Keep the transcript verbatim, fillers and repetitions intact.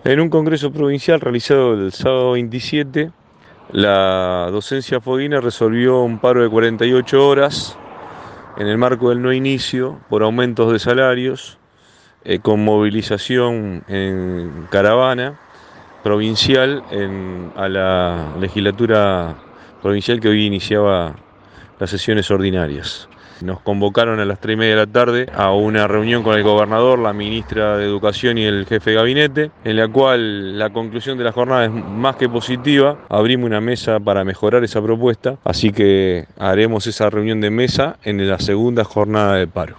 En un congreso provincial realizado el sábado veintisiete, la docencia fueguina resolvió un paro de cuarenta y ocho horas en el marco del no inicio por aumentos de salarios, eh, con movilización en caravana provincial en- a la legislatura provincial que hoy iniciaba las sesiones ordinarias. Nos convocaron a las tres y media de la tarde a una reunión con el gobernador, la ministra de Educación y el jefe de gabinete, en la cual la conclusión de la jornada es más que positiva. Abrimos una mesa para mejorar esa propuesta, así que haremos esa reunión de mesa en la segunda jornada de paro.